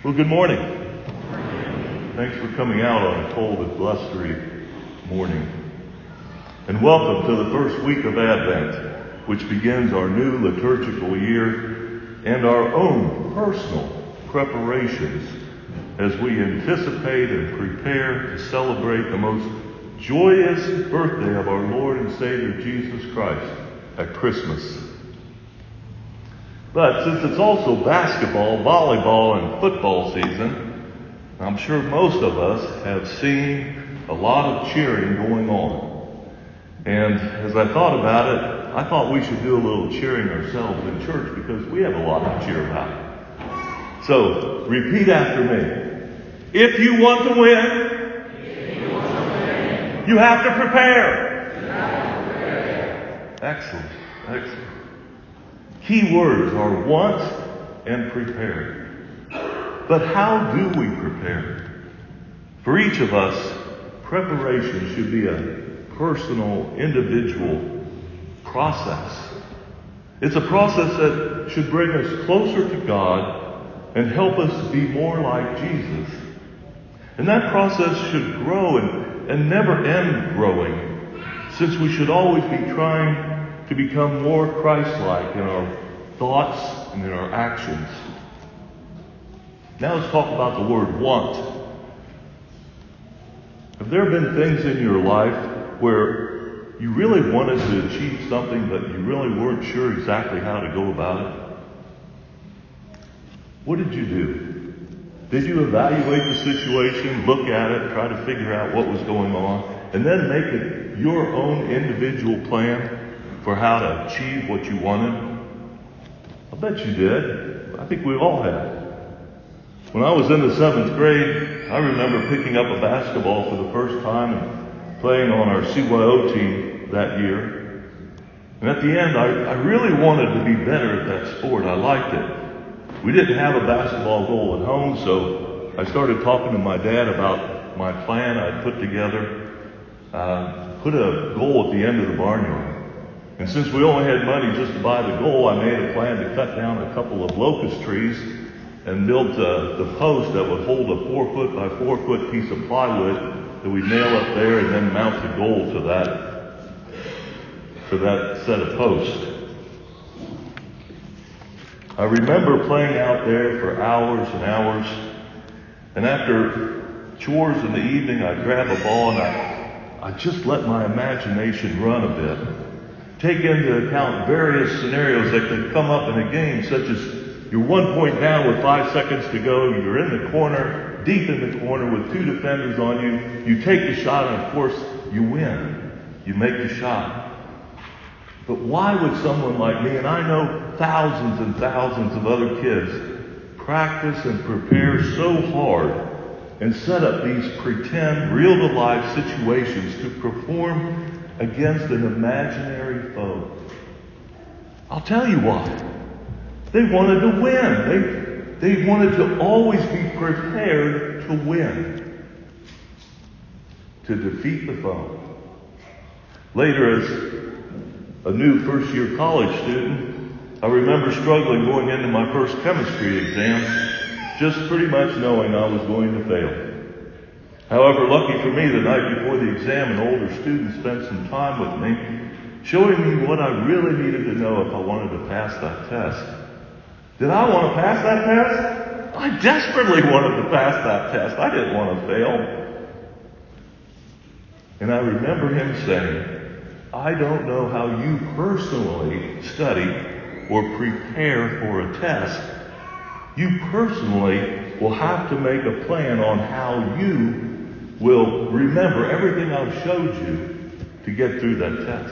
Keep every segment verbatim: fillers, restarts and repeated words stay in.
Well, good morning. Thanks for coming out on a cold and blustery morning. And welcome to the first week of Advent, which begins our new liturgical year and our own personal preparations as we anticipate and prepare to celebrate the most joyous birthday of our Lord and Savior Jesus Christ at Christmas. But since it's also basketball, volleyball, and football season, I'm sure most of us have seen a lot of cheering going on. And as I thought about it, I thought we should do a little cheering ourselves in church because we have a lot to cheer about. So, repeat after me. If you want to win, if you, want to win you have to prepare. You have to prepare. Excellent, excellent. Key words are want and prepare. But how do we prepare? For each of us, preparation should be a personal, individual process. It's a process that should bring us closer to God and help us be more like Jesus. And that process should grow and, and never end growing, since we should always be trying to become more Christ-like in our thoughts and in our actions. Now let's talk about the word want. Have there been things in your life where you really wanted to achieve something, but you really weren't sure exactly how to go about it? What did you do? Did you evaluate the situation, look at it, try to figure out what was going on, and then make it your own individual plan for how to achieve what you wanted? I bet you did. I think we all have. When I was in the seventh grade, I remember picking up a basketball for the first time and playing on our C Y O team that year. And at the end, I, I really wanted to be better at that sport. I liked it. We didn't have a basketball goal at home, so I started talking to my dad about my plan I'd put together. Uh, put a goal at the end of the barnyard. And since we only had money just to buy the goal, I made a plan to cut down a couple of locust trees and built uh, the post that would hold a four foot by four foot piece of plywood that we'd nail up there and then mount the goal to that, to that set of posts. I remember playing out there for hours and hours, and after chores in the evening, I'd grab a ball and I, I'd just let my imagination run a bit. Take into account various scenarios that could come up in a game, such as you're one point down with five seconds to go, you're in the corner, deep in the corner with two defenders on you, you take the shot and of course you win. You make the shot. But why would someone like me, and I know thousands and thousands of other kids, practice and prepare so hard and set up these pretend, real-to-life situations to perform against an imaginary foe? I'll tell you why. They wanted to win. They, they wanted to always be prepared to win, to defeat the foe. Later, as a new first-year college student, I remember struggling going into my first chemistry exam, just pretty much knowing I was going to fail. However, lucky for me, the night before the exam, an older student spent some time with me, showing me what I really needed to know if I wanted to pass that test. Did I want to pass that test? I desperately wanted to pass that test. I didn't want to fail. And I remember him saying, I don't know how you personally study or prepare for a test. You personally will have to make a plan on how you will remember everything I've showed you to get through that test.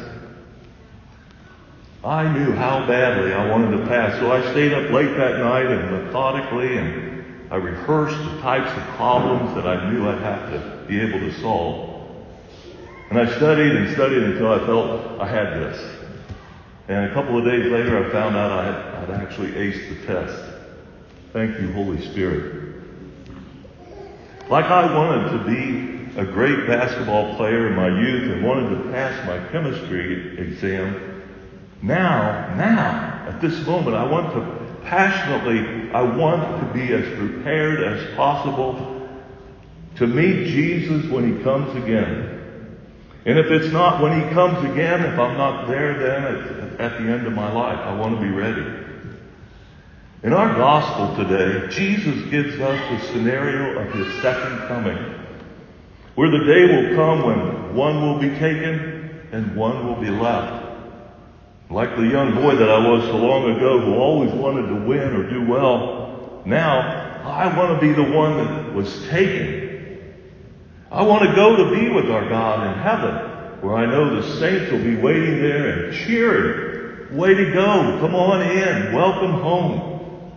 I knew how badly I wanted to pass, so I stayed up late that night and methodically and I rehearsed the types of problems that I knew I'd have to be able to solve. And I studied and studied until I felt I had this. And a couple of days later, I found out I had I'd actually aced the test. Thank you, Holy Spirit. Like I wanted to be a great basketball player in my youth and wanted to pass my chemistry exam, now, now, at this moment, I want to passionately, I want to be as prepared as possible to meet Jesus when he comes again. And if it's not when he comes again, if I'm not there then at, at the end of my life, I want to be ready. In our gospel today, Jesus gives us the scenario of his second coming, where the day will come when one will be taken and one will be left. Like the young boy that I was so long ago who always wanted to win or do well, now I want to be the one that was taken. I want to go to be with our God in heaven, where I know the saints will be waiting there and cheering. Way to go. Come on in. Welcome home.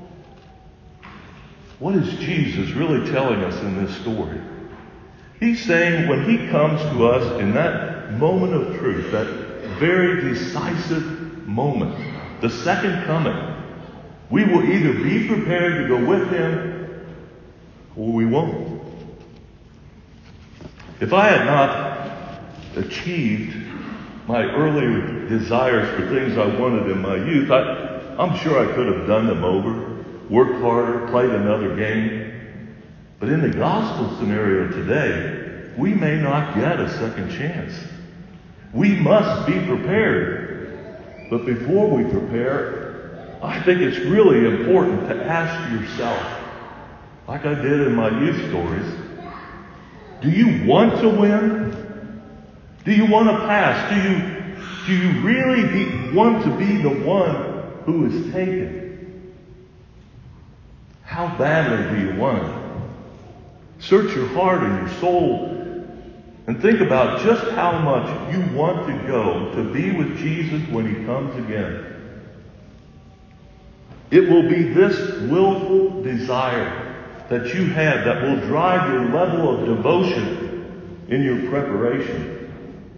What is Jesus really telling us in this story? He's saying when he comes to us in that moment of truth, that very decisive moment, the second coming, we will either be prepared to go with him or we won't. If I had not achieved my earlier desires for things I wanted in my youth, I, I'm sure I could have done them over. Worked harder, played another game. But in the gospel scenario today, we may not get a second chance. We must be prepared. But before we prepare, I think it's really important to ask yourself, like I did in my youth stories, do you want to win? Do you want to pass? Do you, do you really be, want to be the one who is taken? How badly do you want it? Search your heart and your soul and think about just how much you want to go to be with Jesus when he comes again. It will be this willful desire that you have that will drive your level of devotion in your preparation.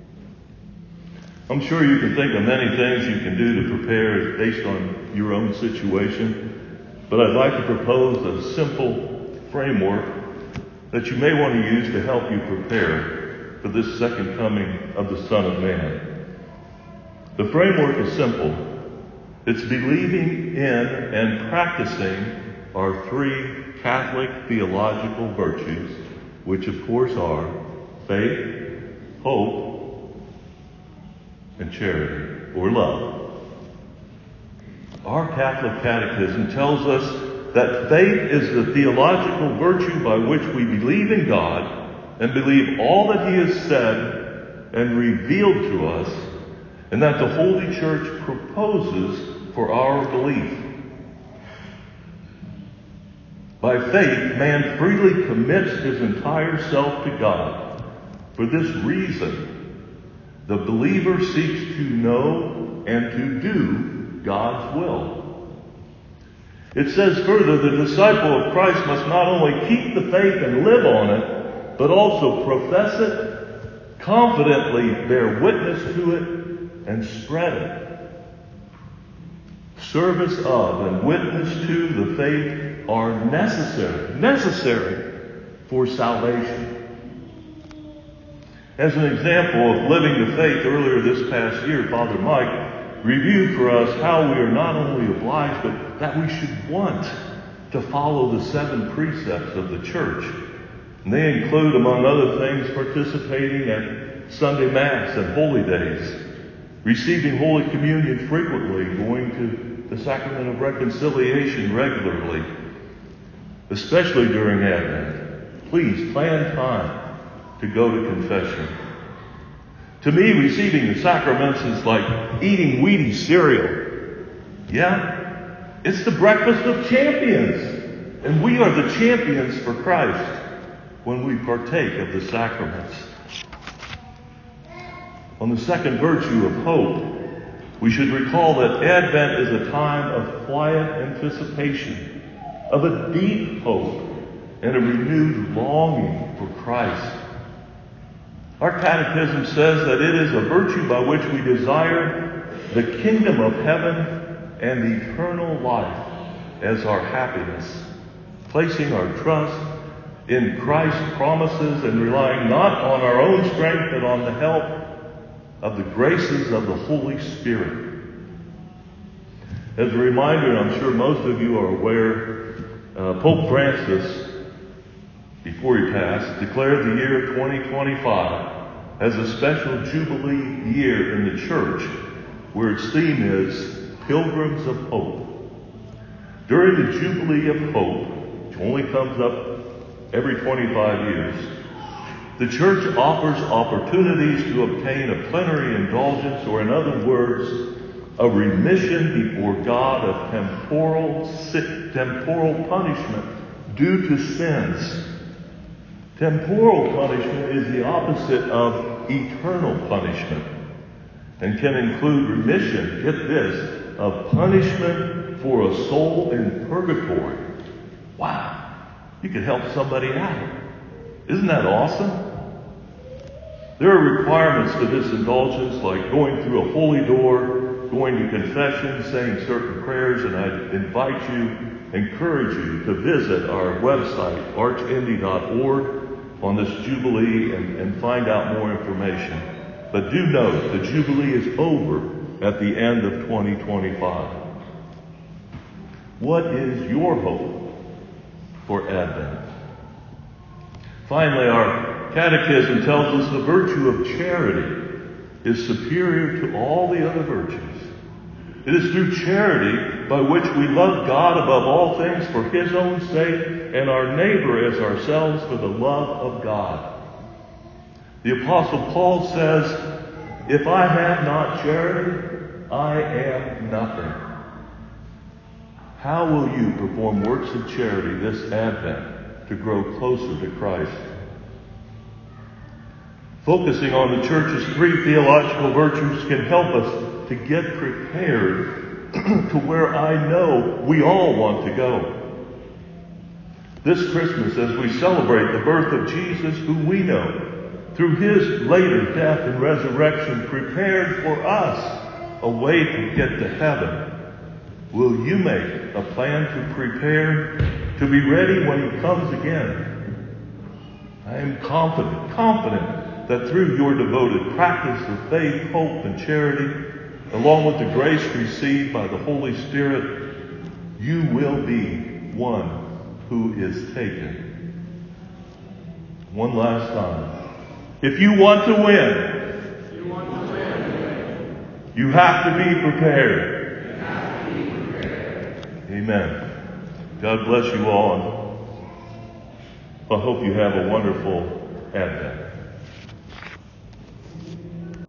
I'm sure you can think of many things you can do to prepare based on your own situation. But I'd like to propose a simple framework that you may want to use to help you prepare for this second coming of the Son of Man. The framework is simple. It's believing in and practicing our three Catholic theological virtues, which of course are faith, hope, and charity, or love. Our Catholic Catechism tells us that faith is the theological virtue by which we believe in God and believe all that he has said and revealed to us, and that the Holy Church proposes for our belief. By faith, man freely commits his entire self to God. For this reason, the believer seeks to know and to do God's will. It says further, the disciple of Christ must not only keep the faith and live on it, but also profess it, confidently bear witness to it, and spread it. Service of and witness to the faith are necessary, necessary for salvation. As an example of living the faith, earlier this past year, Father Mike reviewed for us how we are not only obliged, but that we should want to follow the seven precepts of the church. And they include, among other things, participating at Sunday Mass and Holy Days, receiving Holy Communion frequently, going to the Sacrament of Reconciliation regularly, especially during Advent. Please plan time to go to confession. To me, receiving the sacraments is like eating Wheaties cereal. Yeah, it's the breakfast of champions. And we are the champions for Christ when we partake of the sacraments. On the second virtue of hope, we should recall that Advent is a time of quiet anticipation, of a deep hope, and a renewed longing for Christ. Our catechism says that it is a virtue by which we desire the kingdom of heaven and eternal life as our happiness, placing our trust in Christ's promises and relying not on our own strength but on the help of the graces of the Holy Spirit. As a reminder, and I'm sure most of you are aware, uh, Pope Francis, before he passed, declared the year twenty twenty-five as a special Jubilee year in the church, where its theme is Pilgrims of Hope. During the Jubilee of Hope, which only comes up every twenty-five years, the church offers opportunities to obtain a plenary indulgence, or in other words, a remission before God of temporal, temporal punishment due to sins. Temporal punishment is the opposite of eternal punishment and can include remission, get this, of punishment for a soul in purgatory. Wow, you could help somebody out. Isn't that awesome? There are requirements to this indulgence, like going through a holy door, going to confession, saying certain prayers, and I invite you, encourage you to visit our website, arch indy dot org, on this Jubilee and, and find out more information. But do note, the Jubilee is over at the end of twenty twenty-five. What is your hope for Advent? Finally, our catechism tells us the virtue of charity is superior to all the other virtues. It is through charity by which we love God above all things for His own sake, and our neighbor as ourselves for the love of God. The Apostle Paul says, "If I have not charity, I am nothing." How will you perform works of charity this Advent to grow closer to Christ? Focusing on the church's three theological virtues can help us to get prepared to where I know we all want to go. This Christmas, as we celebrate the birth of Jesus, who we know, through His later death and resurrection, prepared for us a way to get to heaven, will you make a plan to prepare to be ready when He comes again? I am confident, confident that through your devoted practice of faith, hope, and charity, along with the grace received by the Holy Spirit, you will be one who is taken. One last time. If you want to win, you, want to win. you have to be prepared. You have to be prepared. Amen. God bless you all. I hope you have a wonderful Advent.